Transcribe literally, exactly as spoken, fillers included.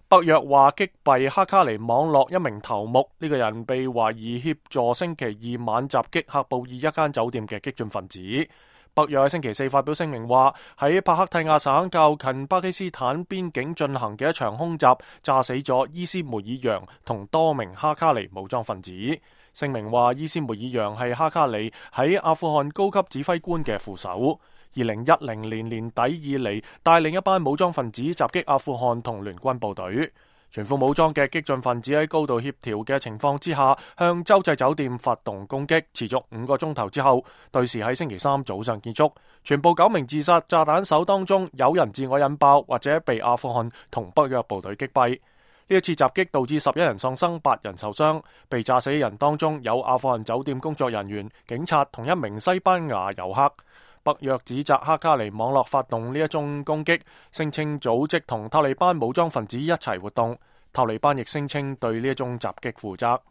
北約話擊斃哈卡尼網絡一名頭目，呢、這個人被懷疑協助星期二晚襲擊喀布爾一間酒店嘅激進分子。北約喺星期四發表聲明話，喺帕克蒂亞省較近巴基斯坦邊境進行嘅一場空襲，炸死咗伊斯梅爾揚同多名哈卡尼武裝分子。聲明話，伊斯梅爾揚係哈卡尼喺阿富汗高級指揮官嘅副手。二零一零年年底以嚟，帶領一班武裝分子襲擊阿富汗同聯軍部隊。全副武裝嘅激進分子喺高度協調嘅情況之下，向洲際酒店發動攻擊，持續五個鐘頭之後，對峙喺星期三早上結束。全部九名自殺炸彈手當中，有人自我引爆或者被阿富汗同北約部隊擊斃。呢一次襲擊導致十一人喪生，八人受傷。被炸死嘅人當中有阿富汗酒店工作人員、警察同一名西班牙遊客。北約指責哈卡尼網絡發動呢一宗攻擊，聲稱組織同塔利班武裝分子一齊活動。塔利班亦聲稱對呢一宗襲擊負責。